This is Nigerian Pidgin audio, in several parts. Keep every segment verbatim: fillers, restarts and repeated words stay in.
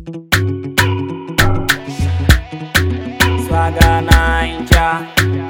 Swagger Ninja.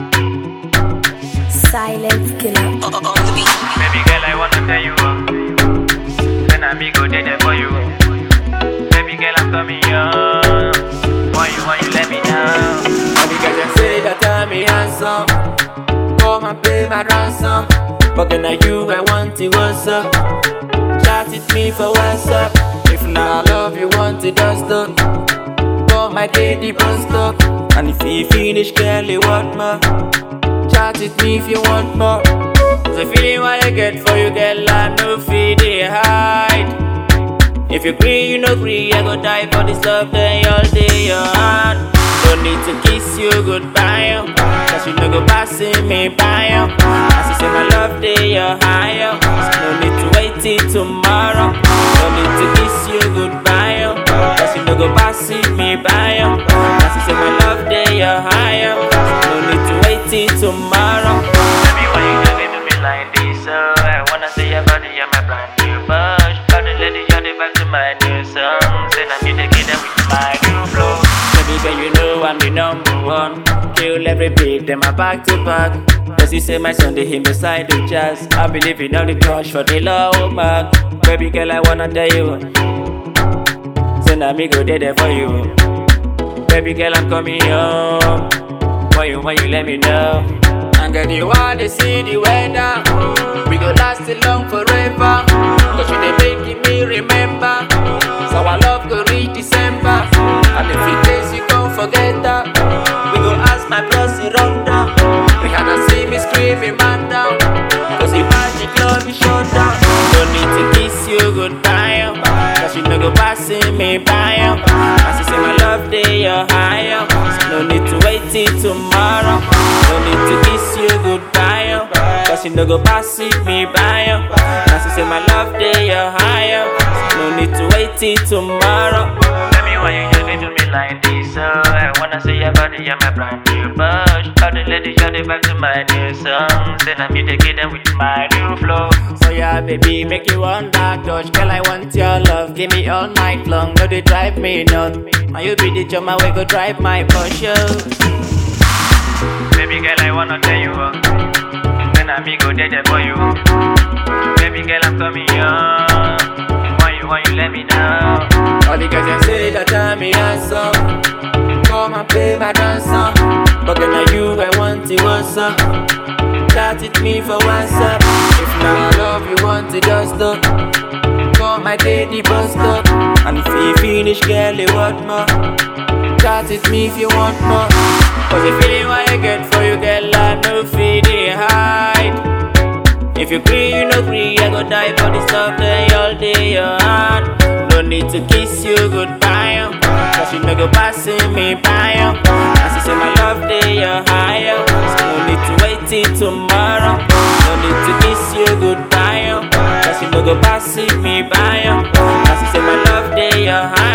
Silent killer. Baby girl, I wanna tell you uh, when I'm go there for you. Baby girl, I'm coming young. Why you, why you let me down? Baby girl, you say that I'm handsome. Come and pay my ransom. But then I you, I want it, what's up? Chat with me for what's up. If not love, you want it, just up. Come my lady, bust up. And if you finish, girl, you want more. Chat with me if you want more. The feeling what I get for you, girl, I no feel they hide. If you agree, you no agree, I go die for this love, then all day your hand. Don't need to kiss you goodbye, yo. Cause you no go passing me by, yo. As you say my love, day you're higher. So no need to wait till tomorrow. Don't need to kiss you goodbye, yo. Cause you no go passing me by, yo. As you say my love, day you're higher. So no need to wait till tomorrow. Baby, why you talking to me like this? So I wanna see your body, you're my brand new bush. Got the lady, you're the back to my new song. Say I'm you the kid with my new flow. Baby girl, you know I'm the number one. Kill every beat, them a back to back. Cause you say my son, they hit me side the jazz. I believe in all the crush for the love man. Baby girl, I wanna tell you. So now me go there for you. Baby girl, I'm coming home. Why you, why you let me know? And girl, you want to see the weather. We go last it long forever. Cause you they making me remember. So our love go reach December. And if it days you gon' forget that. We go ask my plus it run down. We had to see me screaming man down. Cause the magic love is shut down. Don't need to kiss you goodbye, yo. Cause you no go passing me by, yo. As you say my love day you're higher. So no need to wait till tomorrow. No need to kiss you goodbye, yo. Cause you no go passing me by, yo. As you say my love day you're higher. So no need to wait till tomorrow. Baby, why you talking to me like this? So I wanna see your body, you're my brand new bush. Got the lady, you're the back to my new song. Say I'm you the kid with my new flow. So yeah, baby, make you one dark touch. Girl, I want your love. Give me all night long. No, they drive me nuts. And you be the chumma we go drive my Porsche. Baby girl, I wanna tell you uh, when I'm go there for you. Baby girl, I'm coming young. Why you, why you let me down? All the girls them say that I'm handsome. Come and pay my ransom. But then I you, I want it, what's up? Chat with me for what's up. If not love, you want it, just up. Come my lady, bust up. And if you finish, girl, you want more. Chat with me if you want more. Cause the feeling what I get for you, girl, I no feel they hide. If you agree, you no agree, I go die for this love, then all day your heart. No need to kiss you goodbye, yo. Cause you no go passing me by, yo. As you say my love day you're higher. So no need to wait till tomorrow. No need to kiss you goodbye, yo. Cause you no go passing me by, yo. As you say my love day you're higher.